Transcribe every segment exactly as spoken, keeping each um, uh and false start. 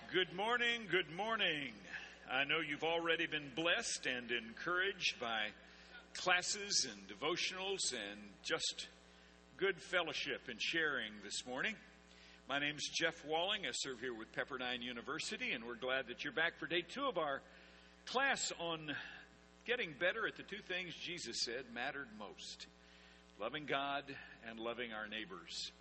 Good morning, good morning. I know you've already been blessed and encouraged by classes and devotionals and just good fellowship and sharing this morning. My name is Jeff Walling. I serve here with Pepperdine University, and we're glad that you're back for day two of our class on getting better at the two things Jesus said mattered most: loving God and loving our neighbors.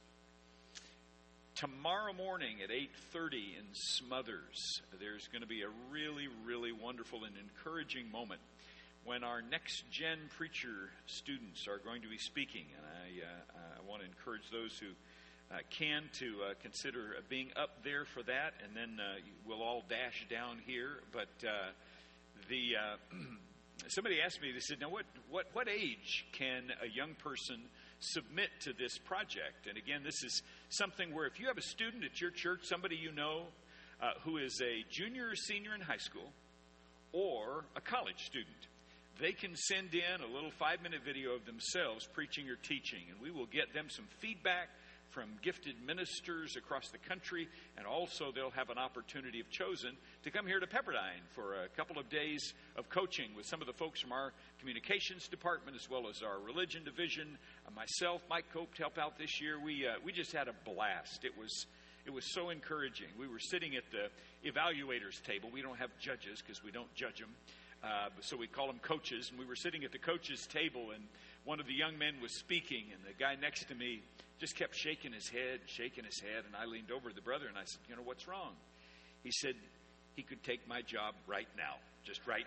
Tomorrow morning at eight thirty in Smothers, there's going to be a really, really wonderful and encouraging moment when our next-gen preacher students are going to be speaking. And I, uh, I want to encourage those who uh, can to uh, consider being up there for that. And then uh, we'll all dash down here. But uh, the uh, somebody asked me, they said, now what, what, what age can a young person submit to this project? And again, this is something where if you have a student at your church, somebody you know uh, who is a junior or senior in high school or a college student, they can send in a little five-minute video of themselves preaching or teaching, and we will get them some feedback from gifted ministers across the country, and also they'll have an opportunity, if chosen, to come here to Pepperdine for a couple of days of coaching with some of the folks from our communications department as well as our religion division. Uh, myself, Mike Cope, to help out this year. We uh, we just had a blast. It was it was so encouraging. We were sitting at the evaluators table. We don't have judges because we don't judge them. Uh, so we call them coaches, and we were sitting at the coaches' table, and one of the young men was speaking, and the guy next to me just kept shaking his head, shaking his head, and I leaned over to the brother, and I said, you know, what's wrong? He said, he could take my job right now, just right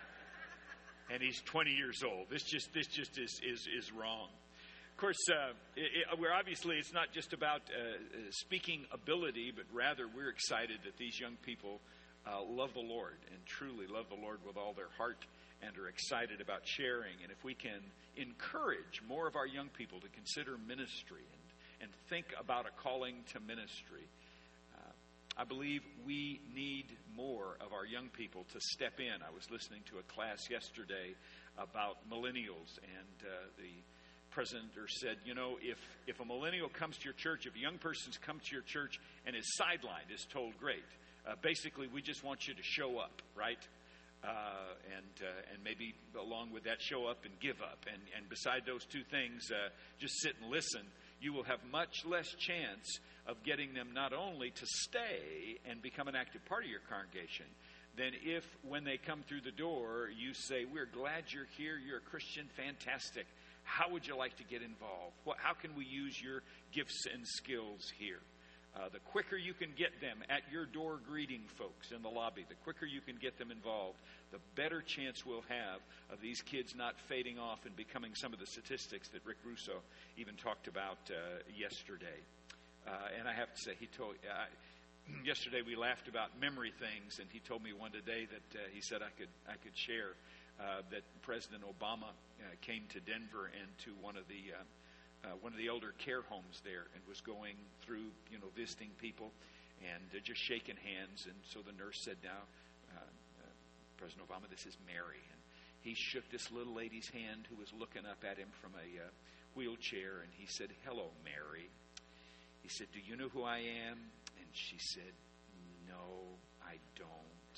now. And he's twenty years old. This just this just is is, is wrong. Of course, uh, it, it, we're obviously, it's not just about uh, speaking ability, but rather we're excited that these young people Uh, love the Lord and truly love the Lord with all their heart and are excited about sharing. And if we can encourage more of our young people to consider ministry and, and think about a calling to ministry, uh, I believe we need more of our young people to step in. I was listening to a class yesterday about millennials, and uh, the presenter said, you know, if, if a millennial comes to your church, if a young person's come to your church and is sidelined, is told, great. Uh, basically, we just want you to show up, right? Uh, and uh, and maybe along with that, show up and give up. And, and beside those two things, uh, just sit and listen. You will have much less chance of getting them not only to stay and become an active part of your congregation, than if when they come through the door, you say, we're glad you're here, you're a Christian, fantastic. How would you like to get involved? What, how can we use your gifts and skills here? Uh, the quicker you can get them at your door greeting folks in the lobby, the quicker you can get them involved, the better chance we'll have of these kids not fading off and becoming some of the statistics that Rick Russo even talked about uh, yesterday. Uh, and I have to say, he told uh, yesterday we laughed about memory things, and he told me one today that uh, he said I could I could share uh, that President Obama uh, came to Denver and to one of the uh, Uh, one of the elder care homes there, and was going through, you know, visiting people and uh, just shaking hands. And so the nurse said, now, uh, uh, President Obama, this is Mary. And he shook this little lady's hand who was looking up at him from a uh, wheelchair, and he said, hello, Mary. He said, do you know who I am? And she said, no, I don't.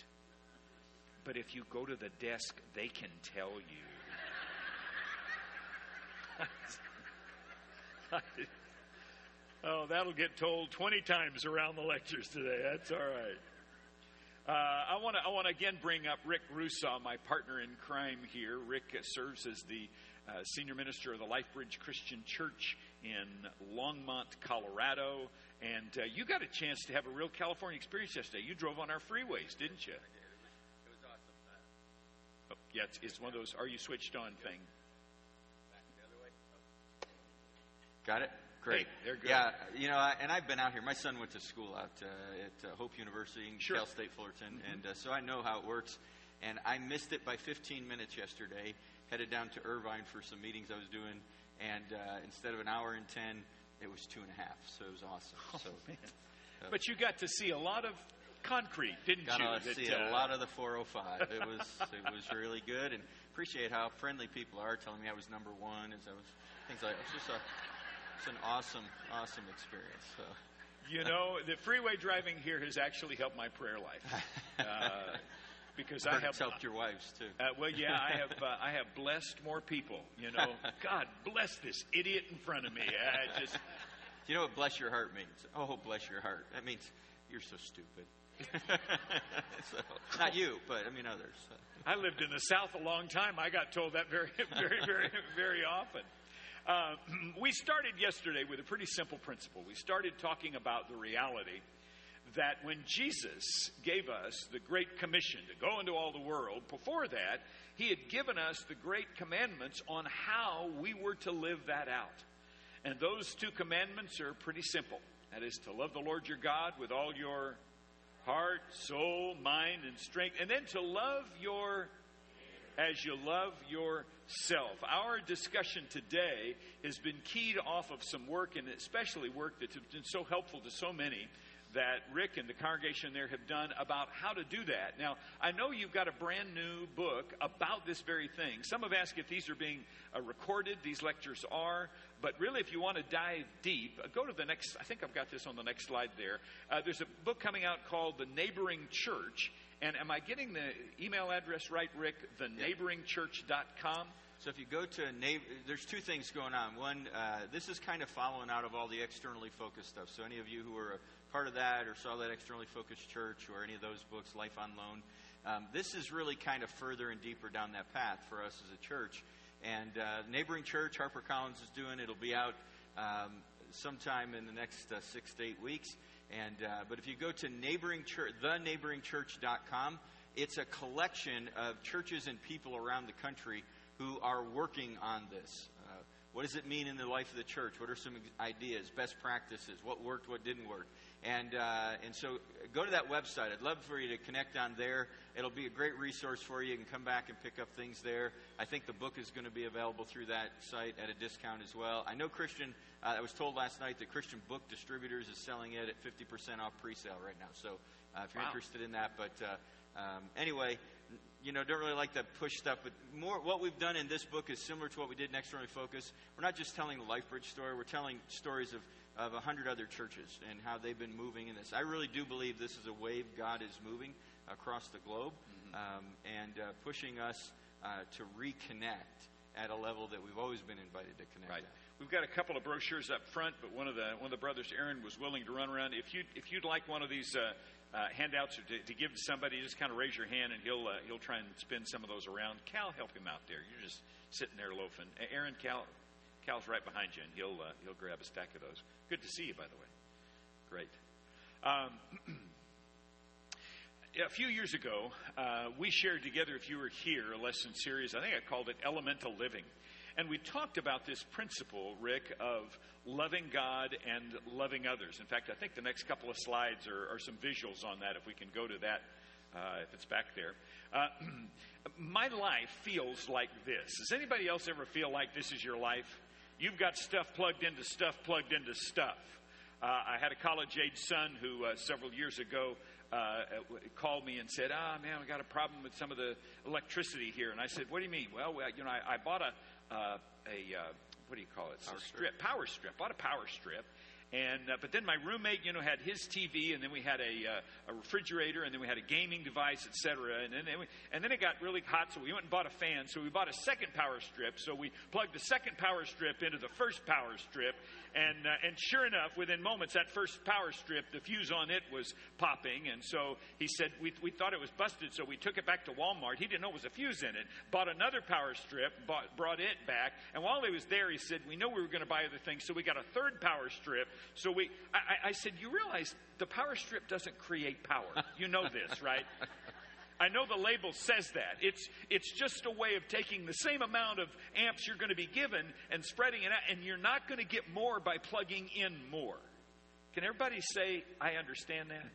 But if you go to the desk, they can tell you. Oh, that'll get told twenty times around the lectures today. That's all right. Uh, I want to I want to again bring up Rick Russo, my partner in crime here. Rick uh, serves as the uh, senior minister of the LifeBridge Christian Church in Longmont, Colorado. And uh, you got a chance to have a real California experience yesterday. You drove on our freeways, didn't you? I did. It was awesome. Oh, yeah, it's, it's one of those "are you switched on" thing. Got it? Great. Hey, they're good. Yeah, you know, I, and I've been out here. My son went to school out uh, at uh, Hope University in sure. Cal State Fullerton, Mm-hmm. and uh, so I know how it works. And I missed it by fifteen minutes yesterday, headed down to Irvine for some meetings I was doing, and uh, instead of an hour and ten, it was two and a half, so it was awesome. Oh, so, man. Uh, But you got to see a lot of concrete, didn't got you? to see that, uh, a lot of the four oh five. It was it was really good, and appreciate how friendly people are, telling me I was number one, as I was things like it's just a it's an awesome awesome experience. So. You know, the freeway driving here has actually helped my prayer life. Uh, because I have it's helped your wives too. Uh, well, yeah, I have. Uh, I have blessed more people. You know, God bless this idiot in front of me. I just. You know what bless your heart means? Oh, bless your heart. That means you're so stupid. So, not you, but I mean others. I lived in the South a long time. I got told that very, very, very, very often. Uh, we started yesterday with a pretty simple principle. We started talking about the reality that when Jesus gave us the Great Commission to go into all the world, before that, he had given us the Great Commandments on how we were to live that out. And those two commandments are pretty simple. That is to love the Lord your God with all your heart, soul, mind, and strength. And then to love your as you love yourself. Our discussion today has been keyed off of some work, and especially work that's been so helpful to so many, that Rick and the congregation there have done about how to do that. Now, I know you've got a brand new book about this very thing. Some have asked if these are being uh, recorded. These lectures are. But really, if you want to dive deep, uh, go to the next, I think I've got this on the next slide there. Uh, there's a book coming out called The Neighboring Church. And am I getting the email address right, Rick? the neighboring church dot com? So if you go to, neighbor, there's two things going on. One, uh, this is kind of following out of all the externally focused stuff. So any of you who are a part of that or saw that externally focused church or any of those books, Life on Loan, um, this is really kind of further and deeper down that path for us as a church. And uh, Neighboring Church, HarperCollins is doing, it'll be out um, sometime in the next uh, six to eight weeks. And uh, but if you go to neighboring church, the neighboring church dot com, it's a collection of churches and people around the country who are working on this. Uh, what does it mean in the life of the church? What are some ideas, best practices? What worked, what didn't work? And uh, and so go to that website. I'd love for you to connect on there. It'll be a great resource for you. You can come back and pick up things there. I think the book is going to be available through that site at a discount as well. I know Christian, uh, I was told last night that Christian Book Distributors is selling it at fifty percent off pre-sale right now. So uh, if you're Wow. interested in that. But uh, um, anyway, you know, don't really like that push stuff. But more, what we've done in this book is similar to what we did in Externally Focused. We're not just telling the LifeBridge story. We're telling stories of of a hundred other churches and how they've been moving in this. I really do believe this is a wave God is moving across the globe, mm-hmm. um, and uh, pushing us uh, to reconnect at a level that we've always been invited to connect Right. at. We've got a couple of brochures up front, but one of the one of the brothers, Aaron, was willing to run around. If you if you'd like one of these uh, uh, handouts or to, to give to somebody, just kind of raise your hand and he'll uh, he'll try and spin some of those around. Cal, help him out there. You're just sitting there loafing. Aaron, Cal. Cal's right behind you, and he'll uh, he'll grab a stack of those. Good to see you, by the way. Great. Um, a few years ago, uh, we shared together, if you were here, a lesson series. I think I called it Elemental Living. And we talked about this principle, Rick, of loving God and loving others. In fact, I think the next couple of slides are, are some visuals on that, if we can go to that, uh, if it's back there. Uh, my life feels like this. Does anybody else ever feel like this is your life? You've got stuff plugged into stuff plugged into stuff. Uh, I had a college-age son who uh, several years ago uh, called me and said, ah, man, we got a problem with some of the electricity here. And I said, what do you mean? Well, well you know, I, I bought a, uh, a uh, what do you call it? Power a strip, strip, power strip. Bought a power strip. And uh, but then my roommate, you know, had his T V, and then we had a uh, a refrigerator, and then we had a gaming device, et cetera. And then and, we, and then it got really hot, so we went and bought a fan. So we bought a second power strip. So we plugged the second power strip into the first power strip, and uh, and sure enough, within moments, that first power strip, the fuse on it was popping. And so he said we we thought it was busted, so we took it back to Walmart. He didn't know it was a fuse in it. Bought another power strip, bought, brought it back, and while he was there, he said, we know we were going to buy other things, so we got a third power strip. So we, I, I said, you realize the power strip doesn't create power. You know this, right? I know the label says that. It's it's just a way of taking the same amount of amps you're going to be given and spreading it out, and you're not going to get more by plugging in more. Can everybody say, I understand that?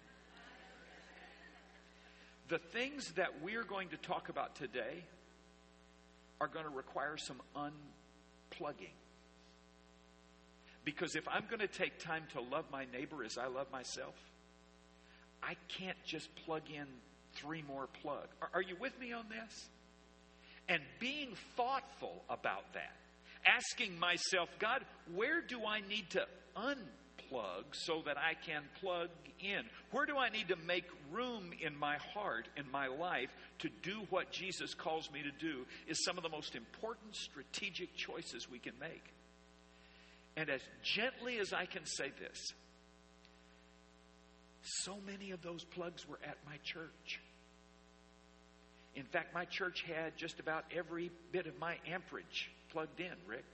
The things that we're going to talk about today are going to require some unplugging. Because if I'm going to take time to love my neighbor as I love myself, I can't just plug in three more plug. Are, are you with me on this? And being thoughtful about that. Asking myself, God, where do I need to unplug? unplug so that I can plug in? Where do I need to make room in my heart, in my life, to do what Jesus calls me to do is some of the most important strategic choices we can make. And as gently as I can say this, so many of those plugs were at my church. In fact, my church had just about every bit of my amperage plugged in, Rick.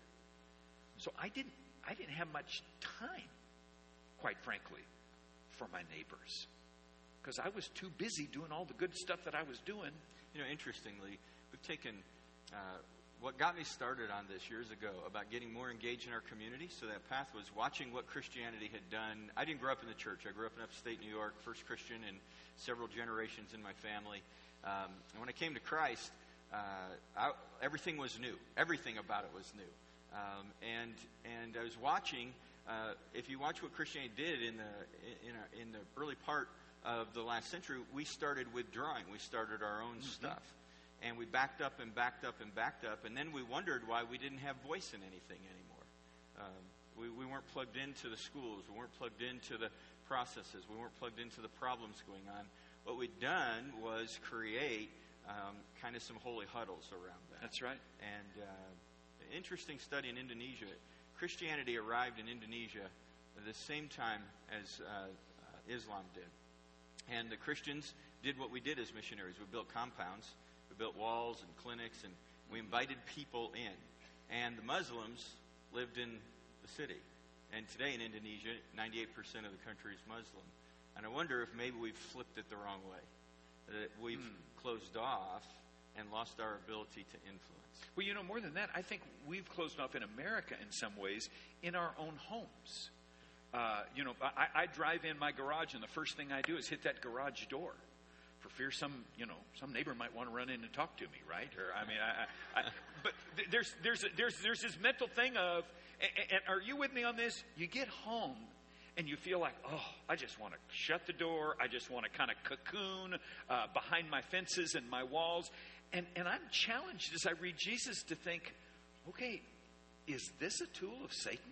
So I didn't I didn't have much time, quite frankly, for my neighbors. Because I was too busy doing all the good stuff that I was doing. You know, interestingly, we've taken uh, what got me started on this years ago about getting more engaged in our community. So that path was watching what Christianity had done. I didn't grow up in the church. I grew up in upstate New York, first Christian in several generations in my family. Um, and when I came to Christ, uh, I, everything was new. Everything about it was new. Um, and and I was watching. Uh, if you watch what Christianity did in the in, our, in the early part of the last century, we started withdrawing. We started our own mm-hmm. stuff, and we backed up and backed up and backed up, and then we wondered why we didn't have voice in anything anymore. Um, we we weren't plugged into the schools. We weren't plugged into the processes. We weren't plugged into the problems going on. What we'd done was create um, kind of some holy huddles around that. That's right. And uh, interesting study in Indonesia. Christianity arrived in Indonesia at the same time as uh, uh, Islam did. And the Christians did what we did as missionaries. We built compounds, we built walls and clinics, and we invited people in. And the Muslims lived in the city. And today in Indonesia, ninety-eight percent of the country is Muslim. And I wonder if maybe we've flipped it the wrong way. That we've hmm. closed off and lost our ability to influence. Well, you know, more than that, I think we've closed off in America in some ways in our own homes. Uh, you know, I, I drive in my garage, and the first thing I do is hit that garage door for fear some, you know, some neighbor might want to run in and talk to me, right? Or I mean, I, I, I, but there's there's there's there's this mental thing of, and, and are you with me on this? You get home. And you feel like, oh, I just want to shut the door. I just want to kind of cocoon uh, behind my fences and my walls. And, and I'm challenged as I read Jesus to think, okay, is this a tool of Satan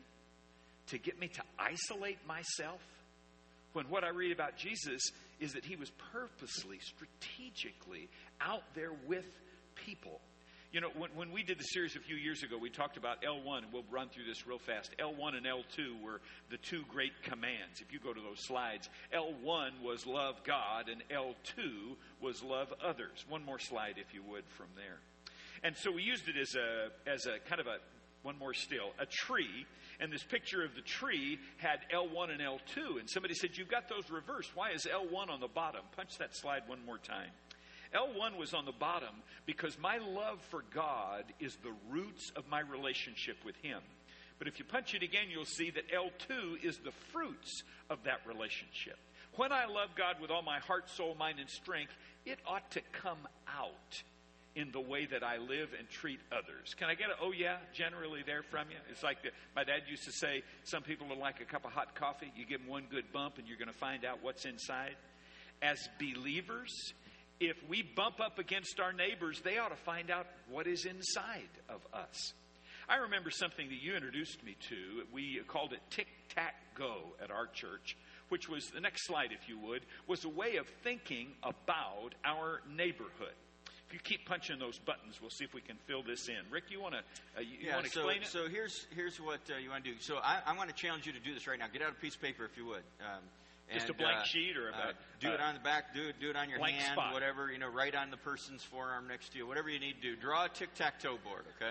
to get me to isolate myself? When what I read about Jesus is that he was purposely, strategically out there with people. You know, when, when we did the series a few years ago, we talked about L one, and we'll run through this real fast. L one and L two were the two great commands. If you go to those slides, L one was love God, and L two was love others. One more slide, if you would, from there. And so we used it as a as a kind of a, one more still, a tree. And this picture of the tree had L one and L two. And somebody said, you've got those reversed. Why is L one on the bottom? Punch that slide one more time. L one was on the bottom because my love for God is the roots of my relationship with him. But if you punch it again, you'll see that L two is the fruits of that relationship. When I love God with all my heart, soul, mind, and strength, it ought to come out in the way that I live and treat others. Can I get a oh yeah generally there from you? It's like the, my dad used to say, some people are like a cup of hot coffee. You give them one good bump and you're going to find out what's inside. As believers, if we bump up against our neighbors, they ought to find out what is inside of us. I remember something that you introduced me to. We called it Tic-Tac-Go at our church, which was, the next slide if you would, was a way of thinking about our neighborhood. If you keep punching those buttons, we'll see if we can fill this in. Rick, you want to uh, you, yeah, you want to explain so, it? So here's here's what uh, you want to do. So I, I want to challenge you to do this right now. Get out a piece of paper if you would. Um, Just and, a blank uh, sheet or about, uh, do it on the back, do it do it on your hand, spot. Whatever, you know, write on the person's forearm next to you, whatever you need to do. Draw a tic-tac-toe board, okay?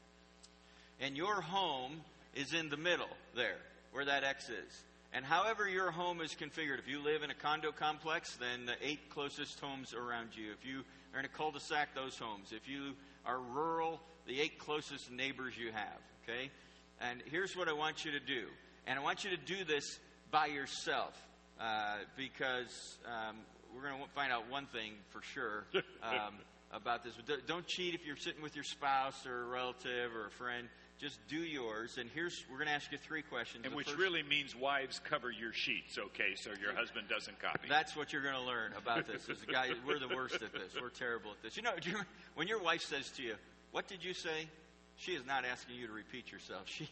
And your home is in the middle there, where that X is. And however your home is configured, if you live in a condo complex, then the eight closest homes around you. If you are in a cul-de-sac, those homes. If you are rural, the eight closest neighbors you have, okay? And here's what I want you to do. And I want you to do this by yourself. Uh, because um, we're going to find out one thing for sure um, about this. Don't cheat if you're sitting with your spouse or a relative or a friend. Just do yours. And here's, we're going to ask you three questions. And the which first, really means wives cover your sheets, okay, so your husband doesn't copy. That's what you're going to learn about this. As a guy, we're the worst at this. We're terrible at this. You know, do you, when your wife says to you, "What did you say?" She is not asking you to repeat yourself. She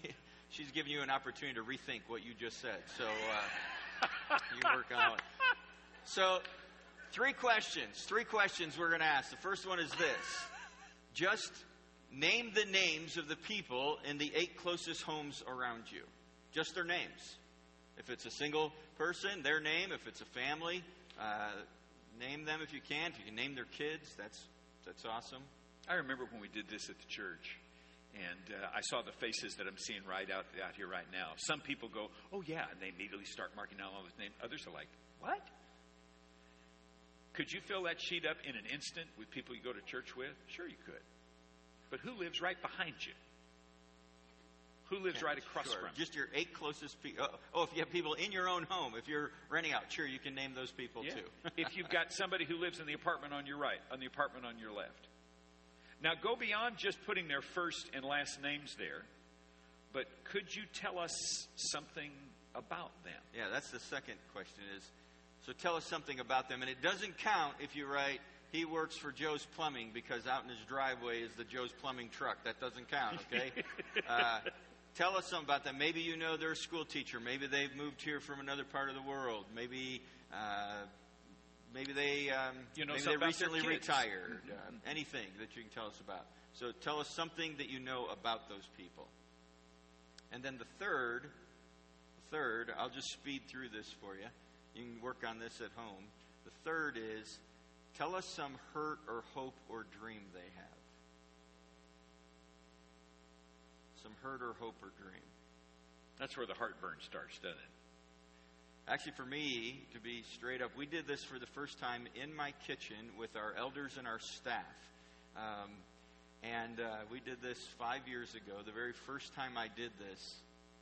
she's giving you an opportunity to rethink what you just said. So uh, you work on it. So three questions. Three questions we're going to ask. The first one is this. Just name the names of the people in the eight closest homes around you. Just their names. If it's a single person, their name. If it's a family, uh, name them if you can. If you can name their kids, that's that's awesome. I remember when we did this at the church, and uh, I saw the faces that I'm seeing right out out here right now. Some people go, "Oh yeah," and they immediately start marking down all the names. Others are like, "What?" Could you fill that sheet up in an instant with people you go to church with? Sure you could. But who lives right behind you? Who lives Yeah, right across sure. from you? Just your eight closest people. Oh, oh, if you have people in your own home, if you're renting out, sure, you can name those people Yeah. too. If you've got somebody who lives in the apartment on your right, on the apartment on your left. Now go beyond just putting their first and last names there, but could you tell us something about them? Yeah, that's the second question is, so tell us something about them. And it doesn't count if you write, he works for Joe's Plumbing, because out in his driveway is the Joe's Plumbing truck. That doesn't count, okay? uh, tell us something about them. Maybe you know they're a school teacher. Maybe they've moved here from another part of the world. Maybe uh, maybe they um, You know maybe something they about their recently kids. retired. Uh, anything that you can tell us about. So tell us something that you know about those people. And then the third, third, I'll just speed through this for you. You can work on this at home. The third is, tell us some hurt or hope or dream they have. Some hurt or hope or dream. That's where the heartburn starts, doesn't it? Actually, for me, to be straight up, we did this for the first time in my kitchen with our elders and our staff. Um, and uh, we did this five years ago. The very first time I did this,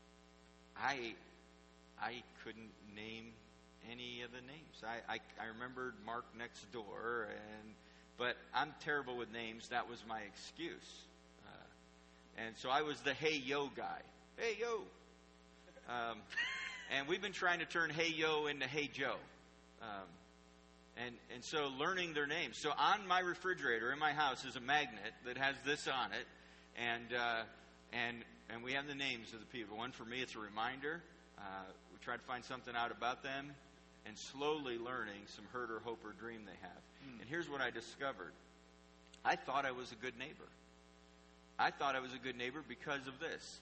I I couldn't name any of the names. I, I, I remembered Mark next door, and but I'm terrible with names. That was my excuse. Uh, and so I was the hey yo guy. Hey yo. Um, and we've been trying to turn hey yo into hey Joe. Um, and, and so learning their names. So on my refrigerator in my house is a magnet that has this on it. And, uh, and, and we have the names of the people. One for me, it's a reminder. Uh, we try to find something out about them. And slowly learning some hurt or hope or dream they have. Mm. And here's what I discovered. I thought I was a good neighbor. I thought I was a good neighbor because of this.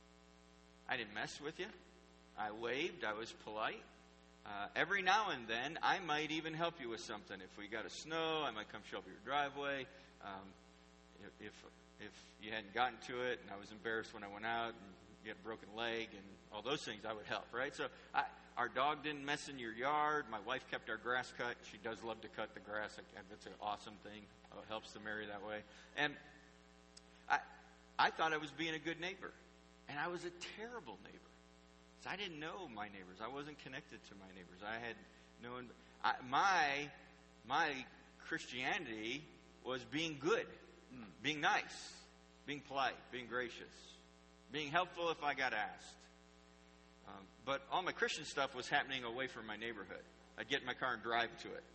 I didn't mess with you. I waved. I was polite. Uh, every now and then, I might even help you with something. If we got a snow, I might come shovel your driveway. Um, if if you hadn't gotten to it, and I was embarrassed when I went out and you had a broken leg and all those things, I would help, right? So I... Our dog didn't mess in your yard. My wife kept our grass cut. She does love to cut the grass. That's an awesome thing. It helps to marry that way. And I I thought I was being a good neighbor. And I was a terrible neighbor. So I didn't know my neighbors. I wasn't connected to my neighbors. I had no... I, my, my Christianity was being good, mm. being nice, being polite, being gracious, being helpful if I got asked. Um, but all my Christian stuff was happening away from my neighborhood. I'd get in my car and drive to it.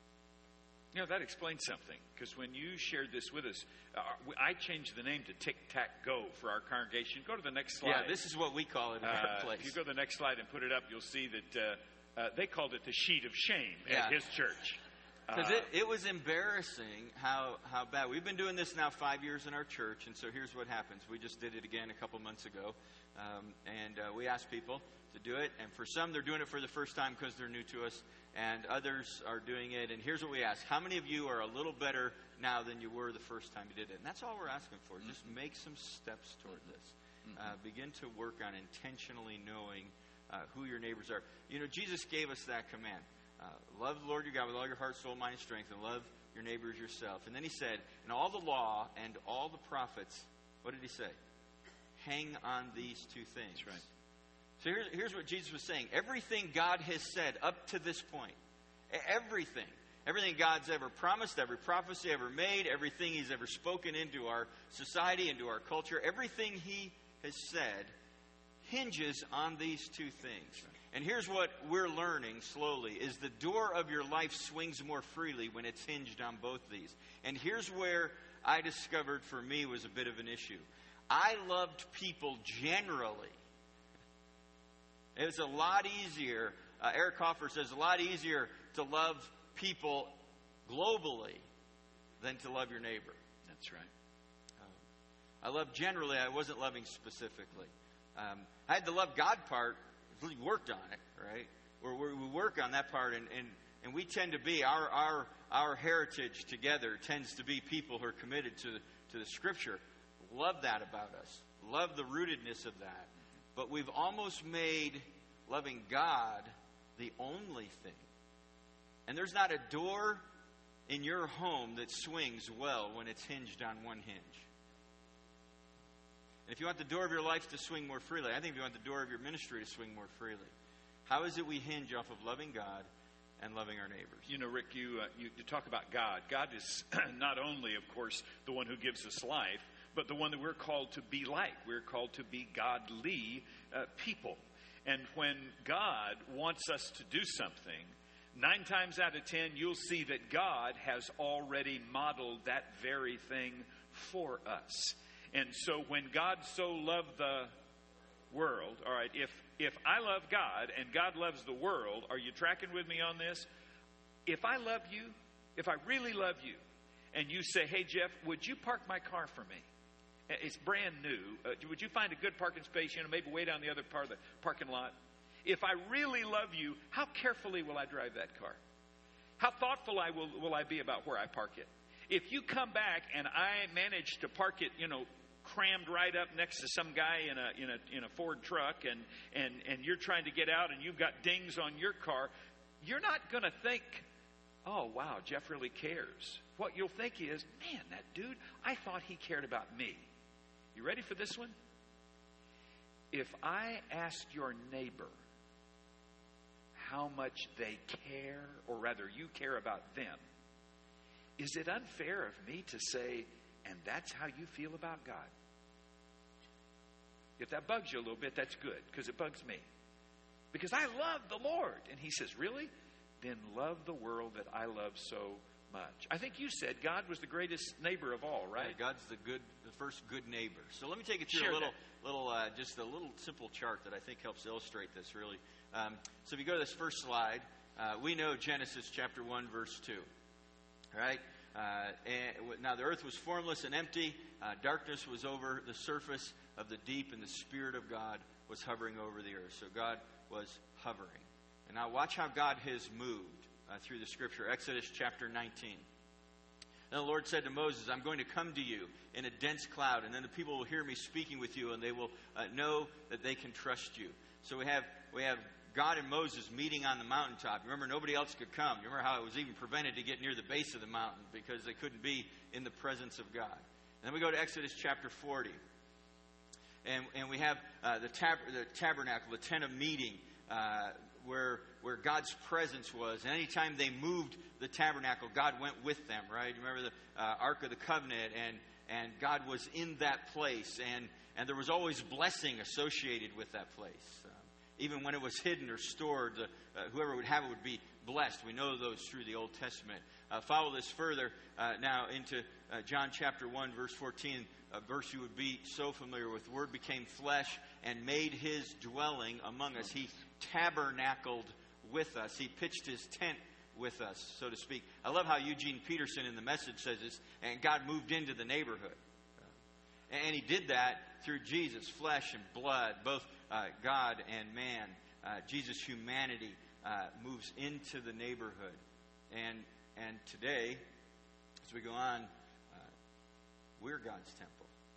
You know, that explains something. Because when you shared this with us, uh, I changed the name to Tic Tac Go for our congregation. Go to the next slide. Yeah, this is what we call it in uh, our place. If you go to the next slide and put it up, you'll see that uh, uh, they called it the sheet of shame yeah. at his church. Because uh, it, it was embarrassing how, how bad. We've been doing this now five years in our church, and so here's what happens. We just did it again a couple months ago. Um, and uh, we asked people to do it. And for some, they're doing it for the first time because they're new to us. And others are doing it. And here's what we ask. How many of you are a little better now than you were the first time you did it? And that's all we're asking for. Mm-hmm. Just make some steps toward this. Mm-hmm. Uh, begin to work on intentionally knowing uh, who your neighbors are. You know, Jesus gave us that command. Uh, love the Lord your God with all your heart, soul, mind, and strength. And love your neighbors yourself. And then he said, and all the law and all the prophets, what did he say? Hang on these two things. That's right. So here's, here's what Jesus was saying. Everything God has said up to this point, everything, everything God's ever promised, every prophecy ever made, everything he's ever spoken into our society, into our culture, everything he has said hinges on these two things. Right. And here's what we're learning slowly, is the door of your life swings more freely when it's hinged on both these. And here's where I discovered for me was a bit of an issue. I loved people generally It's a lot easier, uh, Eric Hoffer says, a lot easier to love people globally than to love your neighbor. That's right. Um, I love generally, I wasn't loving specifically. Um, I had the love God part, we worked on it, right? Where we work on that part, and, and, and we tend to be, our, our, our heritage together tends to be people who are committed to, to the Scripture. Love that about us. Love the rootedness of that. But we've almost made loving God the only thing. And there's not a door in your home that swings well when it's hinged on one hinge. And if you want the door of your life to swing more freely, I think if you want the door of your ministry to swing more freely, how is it we hinge off of loving God and loving our neighbors? You know, Rick, you, uh, you, you talk about God. God is not only, of course, the one who gives us life, but the one that we're called to be like. We're called to be godly uh, people. And when God wants us to do something, nine times out of ten, you'll see that God has already modeled that very thing for us. And so when God so loved the world, all right, if, if I love God and God loves the world, are you tracking with me on this? If I love you, if I really love you, and you say, hey, Jeff, would you park my car for me? It's brand new. Uh, would you find a good parking space, you know, maybe way down the other part of the parking lot? If I really love you, how carefully will I drive that car? How thoughtful I will, will I be about where I park it? If you come back and I manage to park it, you know, crammed right up next to some guy in a in a in a Ford truck, and and and you're trying to get out and you've got dings on your car, you're not going to think, oh wow, Jeff really cares. What you'll think is, man, that dude, I thought he cared about me. You ready for this one? If I asked your neighbor how much they care, or rather you care about them, is it unfair of me to say, and that's how you feel about God? If that bugs you a little bit, that's good, because it bugs me. Because I love the Lord. And he says, really? Then love the world that I love so much. I think you said God was the greatest neighbor of all, right? Yeah, God's the good, the first good neighbor. So let me take you through Share a little, that. little, uh, just a little simple chart that I think helps illustrate this really. Um, so if you go to this first slide, uh, we know Genesis chapter one, verse two. All right? Uh, and now the earth was formless and empty. Uh, darkness was over the surface of the deep, and the Spirit of God was hovering over the earth. So God was hovering. And now watch how God has moved uh, through the Scripture. Exodus chapter nineteen. And the Lord said to Moses, I'm going to come to you in a dense cloud, and then the people will hear me speaking with you, and they will uh, know that they can trust you. So we have we have God and Moses meeting on the mountaintop. Remember, nobody else could come. You remember how it was even prevented to get near the base of the mountain because they couldn't be in the presence of God. And then we go to Exodus chapter forty. And, and we have uh, the, tab- the tabernacle, the tent of meeting, uh, where where God's presence was. And anytime they moved the tabernacle, God went with them, right? You remember the uh, Ark of the Covenant, and, and God was in that place. And, and there was always blessing associated with that place. Um, even when it was hidden or stored, the, uh, whoever would have it would be blessed. We know those through the Old Testament. Uh, follow this further uh, now into uh, John chapter one, verse fourteen. A verse you would be so familiar with. The Word became flesh and made His dwelling among us. He tabernacled with us. He pitched His tent with us, so to speak. I love how Eugene Peterson in the Message says this, and God moved into the neighborhood. Uh, and He did that through Jesus, flesh and blood, both uh, God and man. Uh, Jesus' humanity uh, moves into the neighborhood. And, and today, as we go on, we're God's temple.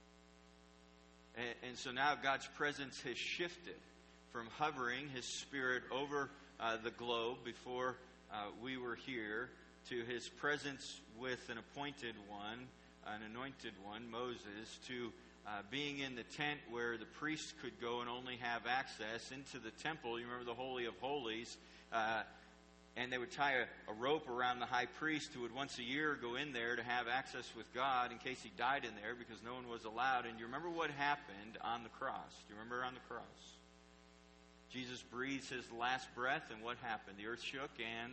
And, and so now God's presence has shifted from hovering His Spirit over uh, the globe before uh, we were here to His presence with an appointed one, an anointed one, Moses, to uh, being in the tent where the priests could go and only have access into the temple. You remember the Holy of Holies. Uh, And they would tie a, a rope around the high priest who would once a year go in there to have access with God in case he died in there because no one was allowed. And you remember what happened on the cross? Do you remember on the cross? Jesus breathes His last breath, and what happened? The earth shook, and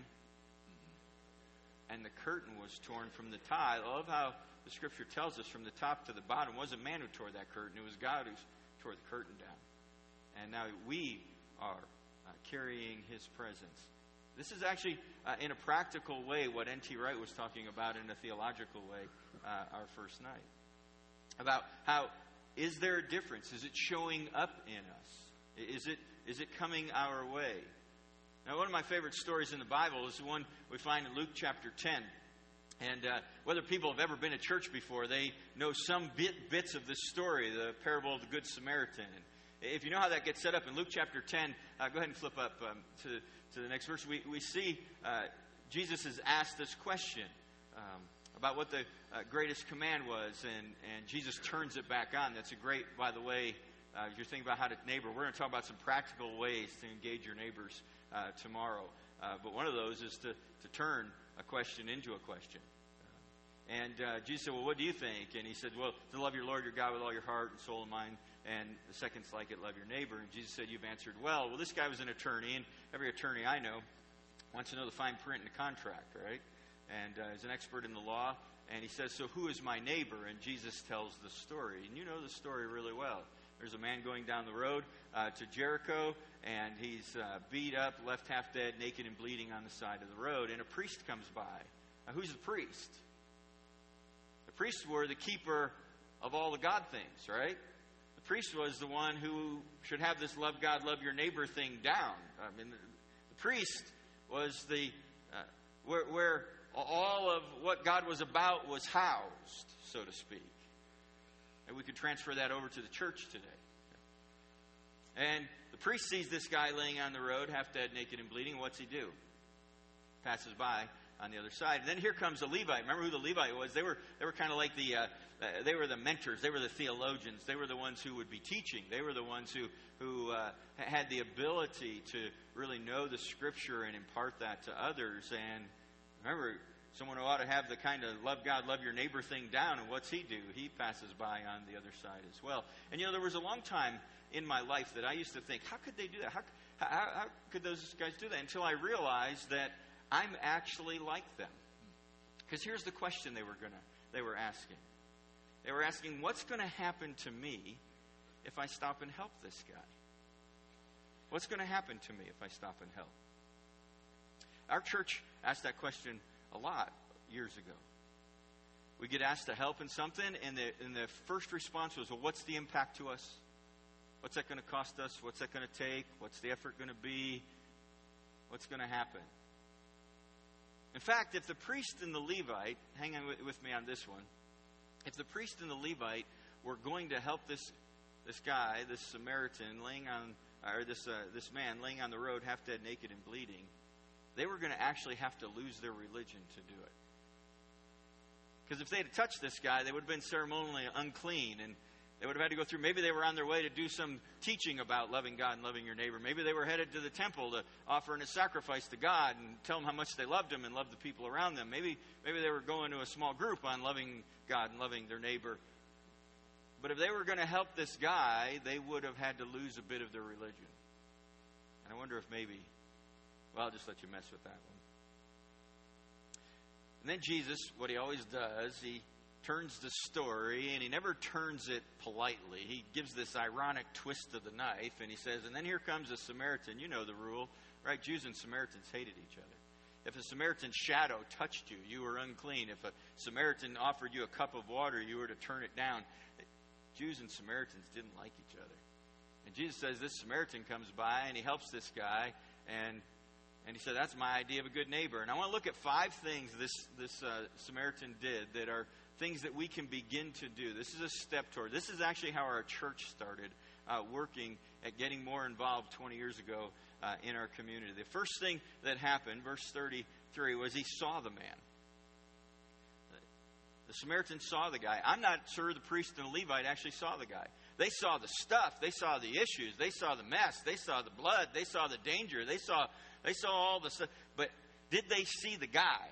and the curtain was torn from the top. I love how the Scripture tells us from the top to the bottom. It wasn't man who tore that curtain. It was God who tore the curtain down. And now we are uh, carrying His presence. This is actually, uh, in a practical way, what N T Wright was talking about in a theological way uh, our first night. About how, is there a difference? Is it showing up in us? Is it is it coming our way? Now, one of my favorite stories in the Bible is the one we find in Luke chapter ten. And uh, whether people have ever been to church before, they know some bit, bits of this story, the parable of the Good Samaritan. And if you know how that gets set up in Luke chapter ten, uh, go ahead and flip up um, to, to the next verse. We, we see uh, Jesus is asked this question um, about what the uh, greatest command was, and, and Jesus turns it back on. That's a great, by the way, uh, if you're thinking about how to neighbor, we're going to talk about some practical ways to engage your neighbors uh, tomorrow. Uh, but one of those is to, to turn a question into a question. Uh, and uh, Jesus said, well, what do you think? And he said, well, to love your Lord your God with all your heart and soul and mind. And the second's like it, love your neighbor. And Jesus said, you've answered well. Well, this guy was an attorney, and every attorney I know wants to know the fine print in a contract, right? And uh, he's an expert in the law. And he says, so who is my neighbor? And Jesus tells the story. And you know the story really well. There's a man going down the road uh, to Jericho, and he's uh, beat up, left half dead, naked and bleeding on the side of the road. And a priest comes by. Now, who's the priest? The priests were the keeper of all the God things, right? The priest was the one who should have this love God, love your neighbor thing down. I mean, the, the priest was the uh, where, where all of what God was about was housed, so to speak. And we could transfer that over to the church today. And the priest sees this guy laying on the road, half dead, naked, and bleeding. What's he do? Passes by on the other side. And then here comes the Levite. Remember who the Levite was? They were they were kind of like the uh, they were the mentors. They were the theologians. They were the ones who would be teaching. They were the ones who who uh, had the ability to really know the Scripture and impart that to others. And remember, someone who ought to have the kind of love God, love your neighbor thing down. And what's he do? He passes by on the other side as well. And you know, there was a long time in my life that I used to think, how could they do that? How, how, how could those guys do that? Until I realized that I'm actually like them. Because here's the question they were gonna they were asking. They were asking, what's going to happen to me if I stop and help this guy? What's going to happen to me if I stop and help? Our church asked that question a lot years ago. We get asked to help in something, and the, and the first response was, well, what's the impact to us? What's that going to cost us? What's that going to take? What's the effort going to be? What's going to happen? In fact, if the priest and the Levite, hang on with, with me on this one, if the priest and the Levite were going to help this this guy, this Samaritan, laying on, or this uh, this man laying on the road, half dead, naked, and bleeding, they were going to actually have to lose their religion to do it. Because if they had touched this guy, they would have been ceremonially unclean, and they would have had to go through, maybe they were on their way to do some teaching about loving God and loving your neighbor. Maybe they were headed to the temple to offer a sacrifice to God and tell them how much they loved him and loved the people around them. Maybe maybe they were going to a small group on loving God and loving their neighbor. But if they were going to help this guy, they would have had to lose a bit of their religion. And I wonder if maybe, well, I'll just let you mess with that one. And then Jesus, what he always does, he turns the story, and he never turns it politely. He gives this ironic twist to the knife, and he says, and then here comes a Samaritan. You know the rule, right? Jews and Samaritans hated each other. If a Samaritan's shadow touched you, you were unclean. If a Samaritan offered you a cup of water, you were to turn it down. Jews and Samaritans didn't like each other. And Jesus says this Samaritan comes by, and he helps this guy, and and he said, that's my idea of a good neighbor. And I want to look at five things this, this uh, Samaritan did that are things that we can begin to do. This is a step toward. This is actually how our church started uh, working at getting more involved twenty years ago uh, in our community. The first thing that happened, verse thirty-three, was he saw the man. The Samaritan saw the guy. I'm not sure the priest and the Levite actually saw the guy. They saw the stuff. They saw the issues. They saw the mess. They saw the blood. They saw the danger. They saw they saw all the stuff. But did they see the guy?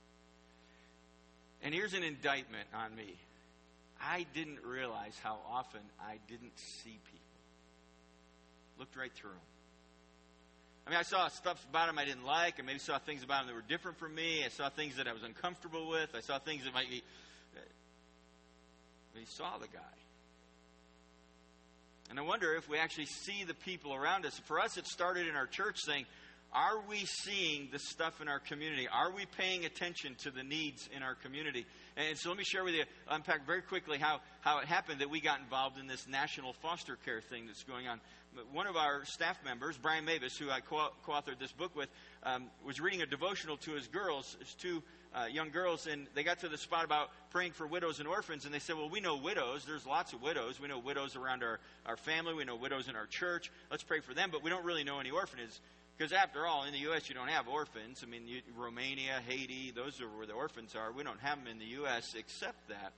And here's an indictment on me. I didn't realize how often I didn't see people. Looked right through them. I mean, I saw stuff about him I didn't like. I maybe saw things about him that were different from me. I saw things that I was uncomfortable with. I saw things that might be... But he saw the guy. And I wonder if we actually see the people around us. For us, it started in our church saying, are we seeing the stuff in our community? Are we paying attention to the needs in our community? And so let me share with you, unpack very quickly how, how it happened that we got involved in this national foster care thing that's going on. One of our staff members, Brian Mavis, who I co- co-authored this book with, um, was reading a devotional to his girls, his two uh, young girls, and they got to the spot about praying for widows and orphans, and they said, well, we know widows. There's lots of widows. We know widows around our, our family. We know widows in our church. Let's pray for them, but we don't really know any orphanages. Because after all, in the U S you don't have orphans. I mean, you, Romania, Haiti, those are where the orphans are. We don't have them in the U S except that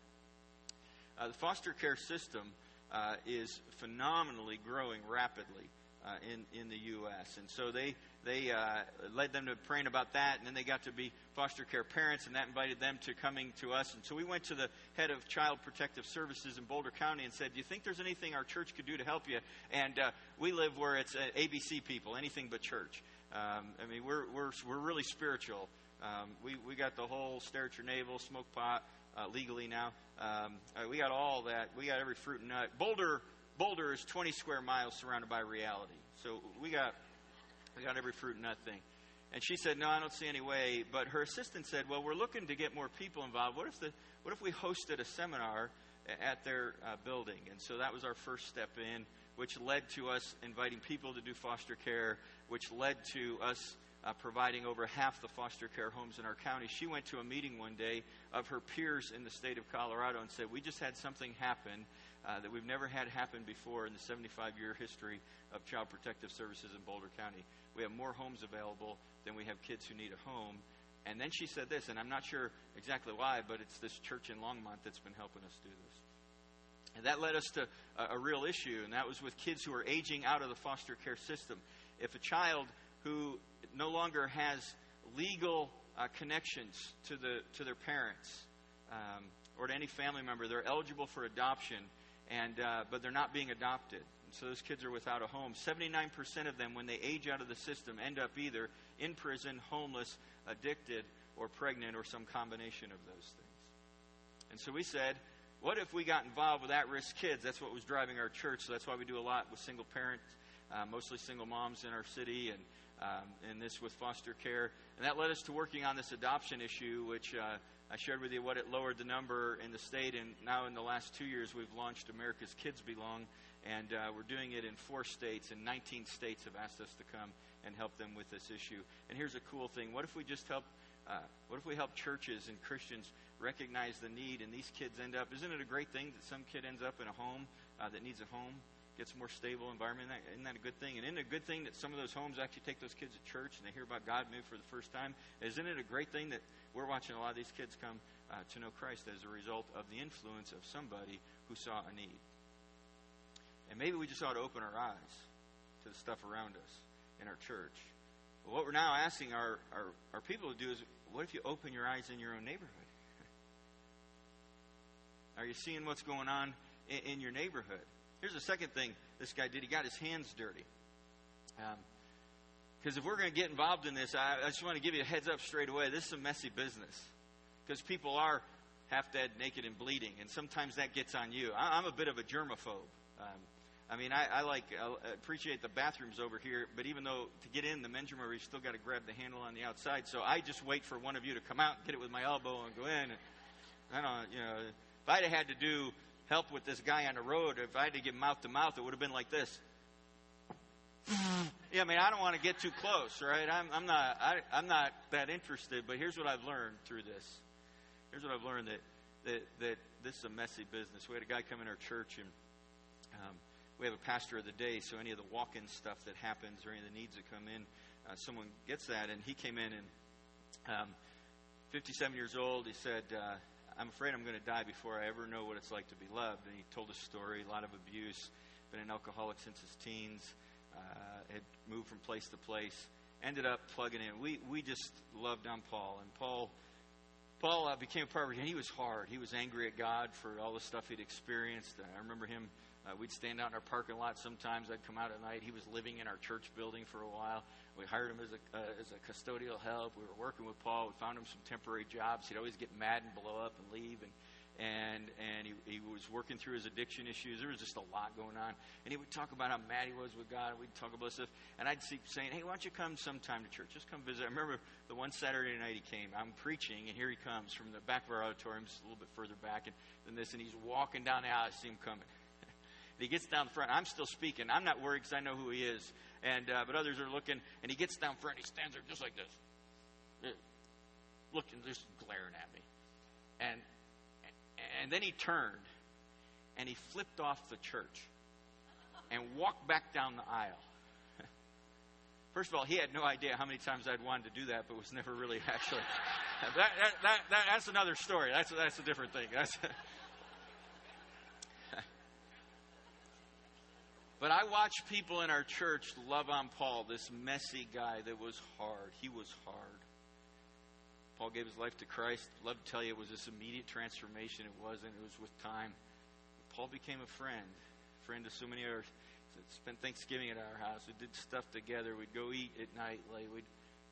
uh, the foster care system uh, is phenomenally growing rapidly uh, in, in the U S And so they they uh, led them to praying about that, and then they got to be foster care parents, and that invited them to coming to us. And so we went to the head of Child Protective Services in Boulder County and said, do you think there's anything our church could do to help you? And uh, we live where it's uh, A B C people, anything but church. Um, I mean, we're we're we're really spiritual. Um, we we got the whole stare at your navel, smoke pot uh, legally now. Um, uh, we got all that. We got every fruit and nut. Boulder Boulder is twenty square miles surrounded by reality. So we got. We got every fruit and nut thing. And she said, no, I don't see any way. But her assistant said, well, we're looking to get more people involved. What if the what if we hosted a seminar at their uh, building? And so that was our first step in, which led to us inviting people to do foster care, which led to us uh, providing over half the foster care homes in our county. She went to a meeting one day of her peers in the state of Colorado and said, we just had something happen uh, that we've never had happen before in the seventy-five-year history of Child Protective Services in Boulder County. We have more homes available than we have kids who need a home. And then she said this, and I'm not sure exactly why, but it's this church in Longmont that's been helping us do this. And that led us to a, a real issue, and that was with kids who are aging out of the foster care system. If a child who no longer has legal uh, connections to the to their parents um, or to any family member, they're eligible for adoption, and uh, but they're not being adopted. So those kids are without a home. seventy-nine percent of them, when they age out of the system, end up either in prison, homeless, addicted, or pregnant, or some combination of those things. And so we said, what if we got involved with at-risk kids? That's what was driving our church. So that's why we do a lot with single parents, uh, mostly single moms in our city, and um, and this with foster care. And that led us to working on this adoption issue, which uh, I shared with you what it lowered the number in the state. And now in the last two years, we've launched America's Kids Belong. And uh, we're doing it in four states, and nineteen states have asked us to come and help them with this issue. And here's a cool thing. What if we just help, uh, what if we help churches and Christians recognize the need, and these kids end up, isn't it a great thing that some kid ends up in a home uh, that needs a home, gets a more stable environment? Isn't that, isn't that a good thing? And isn't it a good thing that some of those homes actually take those kids to church and they hear about God maybe for the first time? Isn't it a great thing that we're watching a lot of these kids come uh, to know Christ as a result of the influence of somebody who saw a need? And maybe we just ought to open our eyes to the stuff around us in our church. But what we're now asking our, our, our people to do is, what if you open your eyes in your own neighborhood? Are you seeing what's going on in, in your neighborhood? Here's the second thing this guy did. He got his hands dirty. Because um, if we're going to get involved in this, I, I just want to give you a heads up straight away. This is a messy business. Because people are half dead, naked, and bleeding. And sometimes that gets on you. I, I'm a bit of a germaphobe. Um, I mean, I, I like I appreciate the bathrooms over here, but even though to get in the men's room, you still got to grab the handle on the outside. So I just wait for one of you to come out and get it with my elbow and go in. And I don't, you know, if I'd have had to do help with this guy on the road, if I had to get mouth to mouth, it would have been like this. Yeah, I mean, I don't want to get too close, right? I'm, I'm not, I, I'm not that interested. But here's what I've learned through this. Here's what I've learned that that that this is a messy business. We had a guy come in our church and. Um, We have a pastor of the day, so any of the walk-in stuff that happens or any of the needs that come in, uh, someone gets that. And he came in and um, fifty-seven years old. He said, uh, I'm afraid I'm going to die before I ever know what it's like to be loved. And he told a story, a lot of abuse, been an alcoholic since his teens, uh, had moved from place to place, ended up plugging in. We we just loved on Paul. And Paul Paul uh, became a part of it, and he was hard. He was angry at God for all the stuff he'd experienced. I remember him. Uh, we'd stand out in our parking lot sometimes. I'd come out at night. He was living in our church building for a while. We hired him as a uh, as a custodial help. We were working with Paul. We found him some temporary jobs. He'd always get mad and blow up and leave. And and and he, he was working through his addiction issues. There was just a lot going on. And he would talk about how mad he was with God. And we'd talk about stuff. And I'd keep saying, hey, why don't you come sometime to church? Just come visit. I remember the one Saturday night he came. I'm preaching, and here he comes from the back of our auditorium, just a little bit further back and, than this. And he's walking down the aisle. I see him coming. And he gets down front. I'm still speaking. I'm not worried because I know who he is. And uh, but others are looking. And he gets down front. He stands there just like this. Looking, just glaring at me. And And then he turned, and he flipped off the church and walked back down the aisle. First of all, he had no idea how many times I'd wanted to do that, but was never really actually. that, that, that, that, that's another story. That's, that's a different thing. That's But I watched people in our church love on Paul, this messy guy that was hard. He was hard. Paul gave his life to Christ. I'd love to tell you it was this immediate transformation. It wasn't. It was with time. Paul became a friend. A friend to so many others. Spent Thanksgiving at our house. We did stuff together. We'd go eat at night. Like we'd,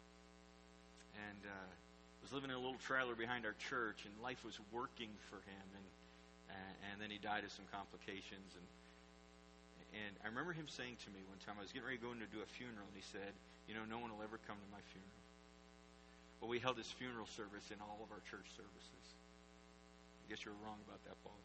and uh, was living in a little trailer behind our church, and life was working for him. And uh, and then he died of some complications. And and I remember him saying to me one time, I was getting ready to go in to do a funeral, and he said, you know, no one will ever come to my funeral. Well, we held this funeral service in all of our church services. I guess you were wrong about that, Paul.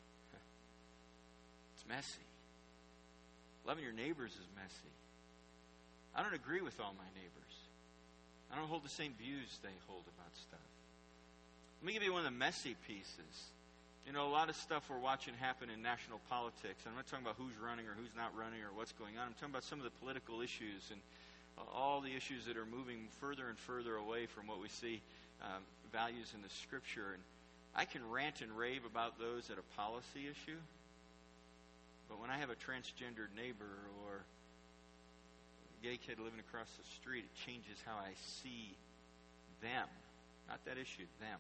It's messy. Loving your neighbors is messy. I don't agree with all my neighbors. I don't hold the same views they hold about stuff. Let me give you one of the messy pieces. You know, a lot of stuff we're watching happen in national politics. I'm not talking about who's running or who's not running or what's going on. I'm talking about some of the political issues and all the issues that are moving further and further away from what we see um, values in the Scripture. And I can rant and rave about those at a policy issue, but when I have a transgendered neighbor or a gay kid living across the street, it changes how I see them. Not that issue, them.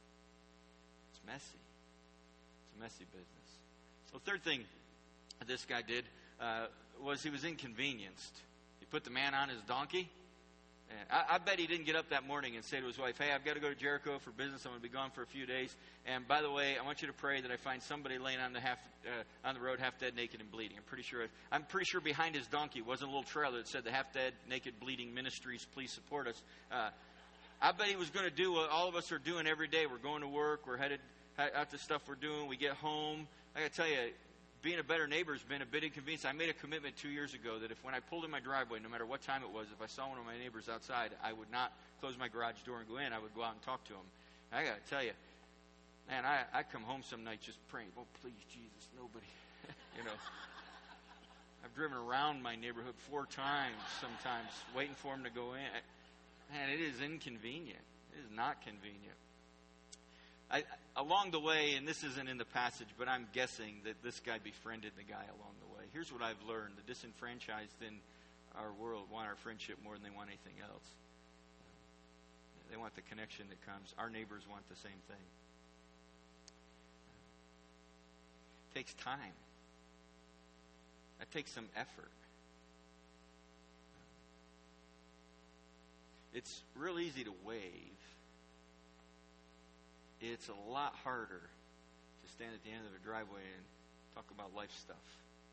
It's messy. It's a messy business. So the third thing this guy did uh, was he was inconvenienced. He put the man on his donkey. And I, I bet he didn't get up that morning and say to his wife, hey, I've got to go to Jericho for business. I'm going to be gone for a few days. And by the way, I want you to pray that I find somebody laying on the half uh, on the road half dead, naked, and bleeding. I'm pretty sure I'm pretty sure behind his donkey wasn't a little trailer that said the half dead, naked, bleeding ministries, please support us. Uh, I bet he was going to do what all of us are doing every day. We're going to work. We're headed out to stuff we're doing. We get home. I got to tell you, being a better neighbor has been a bit inconvenient. I made a commitment two years ago that if when I pulled in my driveway, no matter what time it was, if I saw one of my neighbors outside, I would not close my garage door and go in. I would go out and talk to him. And I got to tell you, man, I, I come home some nights just praying, oh, please, Jesus, nobody, you know. I've driven around my neighborhood four times sometimes waiting for him to go in. Man, it is inconvenient. It is not convenient. I, along the way, and this isn't in the passage, but I'm guessing that this guy befriended the guy along the way. Here's what I've learned. The disenfranchised in our world want our friendship more than they want anything else. They want the connection that comes. Our neighbors want the same thing. It takes time. That takes some effort. It's real easy to wave. It's a lot harder to stand at the end of a driveway and talk about life stuff.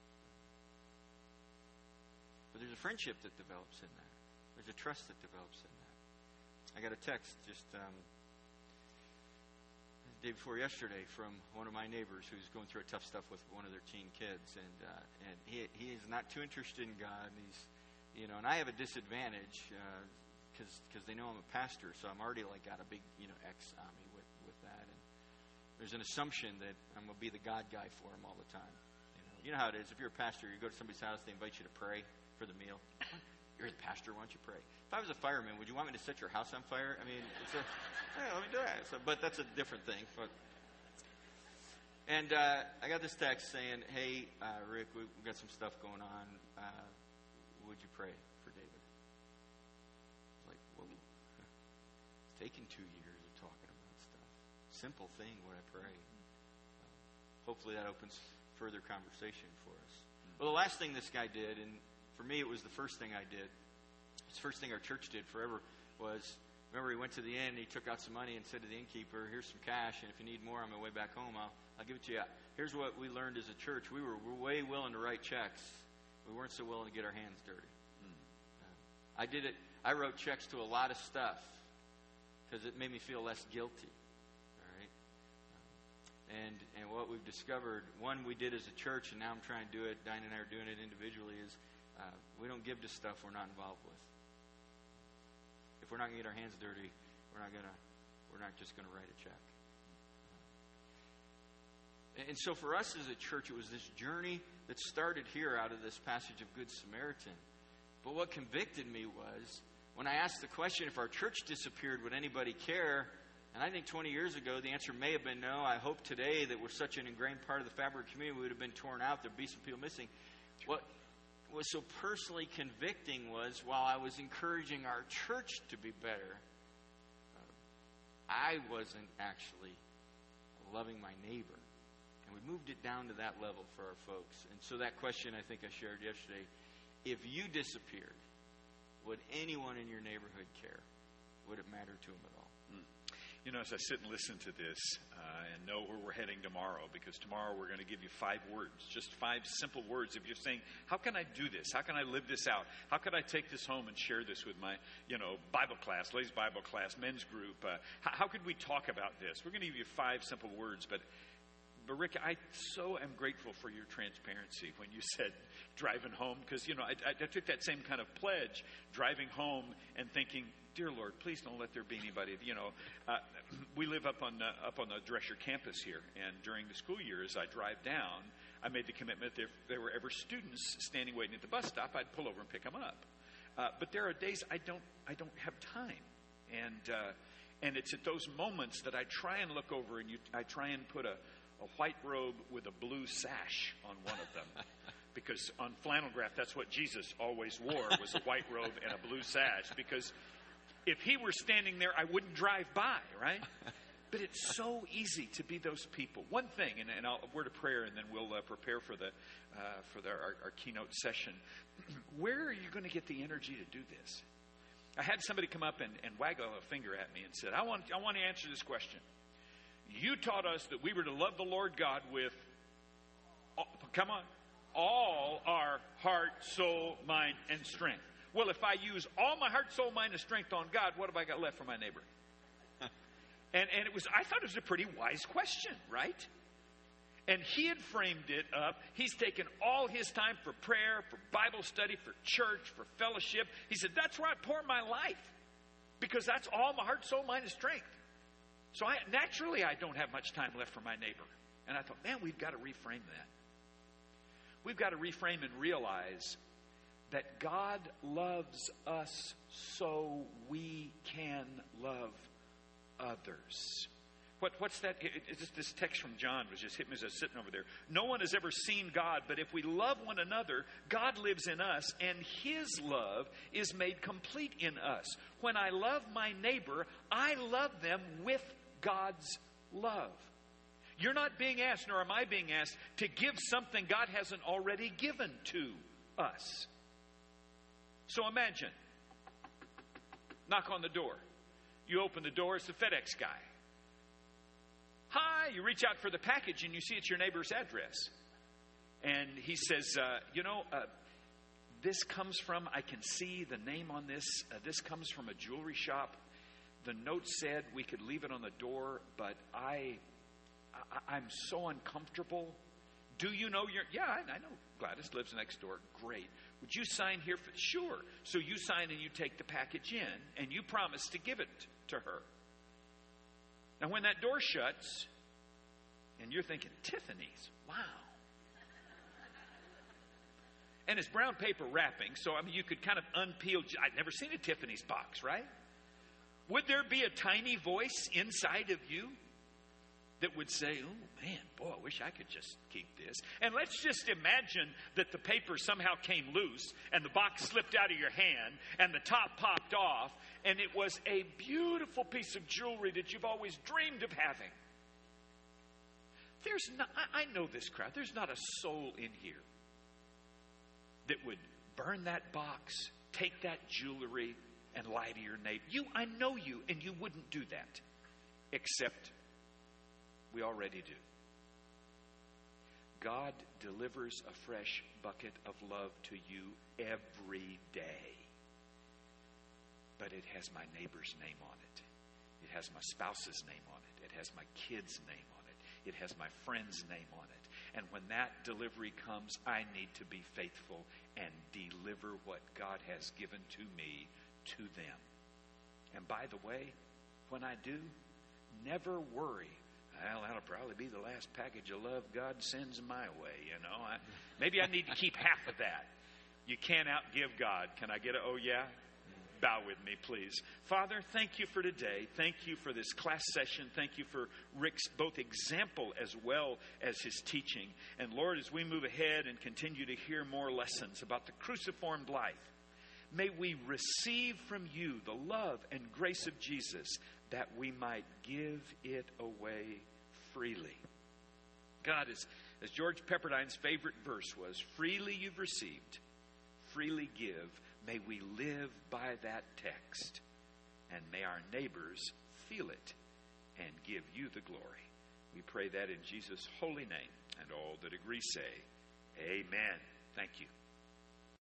But there's a friendship that develops in that. There's a trust that develops in that. I got a text just um, the day before yesterday from one of my neighbors who's going through a tough stuff with one of their teen kids, and uh, and he he is not too interested in God. And he's, you know, and I have a disadvantage because uh, because they know I'm a pastor, so I'm already like got a big you know X on me with. That and there's an assumption that I'm going to be the God guy for him all the time. You know, you know how it is. If you're a pastor, you go to somebody's house, they invite you to pray for the meal. You're the pastor, why don't you pray? If I was a fireman, would you want me to set your house on fire? I mean, it's a, hey, let me do that. So, but that's a different thing. But and uh, I got this text saying, "Hey, uh, Rick, we, we've got some stuff going on. Uh, would you pray for David?" I was like, "Whoa, it's taken two years." Simple thing when I pray. Uh, hopefully that opens further conversation for us. Well, the last thing this guy did, and for me it was the first thing I did, it's the first thing our church did forever, was remember, he went to the inn, he took out some money and said to the innkeeper, here's some cash, and if you need more on my way back home, I'll, I'll give it to you. Here's what we learned as a church. We were, we were way willing to write checks. We weren't so willing to get our hands dirty. Hmm. Uh, I did it. I wrote checks to a lot of stuff because it made me feel less guilty. All right? Um, and, and what we've discovered, one we did as a church, and now I'm trying to do it, Diane and I are doing it individually, is uh, we don't give to stuff we're not involved with. If we're not going to get our hands dirty, we're not going to, we're not just going to write a check. And so for us as a church, it was this journey that started here out of this passage of Good Samaritan. But what convicted me was when I asked the question, if our church disappeared, would anybody care? And I think twenty years ago, the answer may have been no. I hope today that we're such an ingrained part of the fabric community, we would have been torn out. There'd be some people missing. What was so personally convicting was while I was encouraging our church to be better, uh, I wasn't actually loving my neighbor. And we moved it down to that level for our folks. And so that question I think I shared yesterday, if you disappeared, would anyone in your neighborhood care? Would it matter to them at all? Mm. You know, as I sit and listen to this uh, and know where we're heading tomorrow, because tomorrow we're going to give you five words, just five simple words. If you're saying, how can I do this? How can I live this out? How can I take this home and share this with my, you know, Bible class, ladies' Bible class, men's group? Uh, how, how could we talk about this? We're going to give you five simple words, but But Rick, I so am grateful for your transparency when you said driving home, because, you know, I, I took that same kind of pledge, driving home and thinking, dear Lord, please don't let there be anybody. You know, uh, we live up on the, up on the Drescher campus here, and during the school year, as I drive down, I made the commitment that if there were ever students standing waiting at the bus stop, I'd pull over and pick them up. Uh, but there are days I don't I don't have time, and uh, and it's at those moments that I try and look over and you, I try and put a a white robe with a blue sash on one of them. Because on flannel graph, that's what Jesus always wore, was a white robe and a blue sash. Because if he were standing there, I wouldn't drive by, right? But it's so easy to be those people. One thing, and, and I'll, a word of prayer, and then we'll uh, prepare for the uh, for the, our, our keynote session. Where are you going to get the energy to do this? I had somebody come up and, and waggle a finger at me and said, I want, I want to answer this question. You taught us that we were to love the Lord God with, come on, all our heart, soul, mind, and strength. Well, if I use all my heart, soul, mind, and strength on God, what have I got left for my neighbor? and and it was, I thought it was a pretty wise question, right? And he had framed it up. He's taken all his time for prayer, for Bible study, for church, for fellowship. He said, that's where I pour my life, because that's all my heart, soul, mind, and strength. So I, naturally, I don't have much time left for my neighbor. And I thought, man, we've got to reframe that. We've got to reframe and realize that God loves us so we can love others. What, what's that? It, it, this text from John was just hitting me as I was sitting over there. No one has ever seen God, but if we love one another, God lives in us, and His love is made complete in us. When I love my neighbor, I love them with God's love. You're not being asked, nor am I being asked, to give something God hasn't already given to us. So imagine, knock on the door. You open the door, it's the FedEx guy. Hi, you reach out for the package and you see it's your neighbor's address. And he says, uh, you know, uh, this comes from, I can see the name on this. Uh, this comes from a jewelry shop. The note said we could leave it on the door, but I, I I'm so uncomfortable. Do you know your, yeah, I, I know Gladys lives next door. Great. Would you sign here for, sure. So you sign and you take the package in and you promise to give it to her. Now when that door shuts and you're thinking, Tiffany's, wow. And it's brown paper wrapping, so I mean you could kind of unpeel, I'd never seen a Tiffany's box, right? Would there be a tiny voice inside of you that would say, oh man, boy, I wish I could just keep this. And let's just imagine that the paper somehow came loose and the box slipped out of your hand and the top popped off and it was a beautiful piece of jewelry that you've always dreamed of having. There's not, I know this crowd, there's not a soul in here that would burn that box, take that jewelry, and lie to your neighbor. You, I know you, and you wouldn't do that. Except we already do. God delivers a fresh bucket of love to you every day. But it has my neighbor's name on it. It has my spouse's name on it. It has my kid's name on it. It has my friend's name on it. And when that delivery comes, I need to be faithful and deliver what God has given to me to them. And by the way, when I do, never worry. Well, that'll probably be the last package of love God sends my way, you know. I, maybe I need to keep half of that. You can't outgive God. Can I get a oh yeah? Bow with me, please. Father, thank you for today. Thank you for this class session. Thank you for Rick's both example as well as his teaching. And Lord, as we move ahead and continue to hear more lessons about the cruciformed life, may we receive from you the love and grace of Jesus that we might give it away freely. God, as, as George Pepperdine's favorite verse was, freely you've received, freely give. May we live by that text, and may our neighbors feel it and give you the glory. We pray that in Jesus' holy name, and all that agree say, amen. Thank you.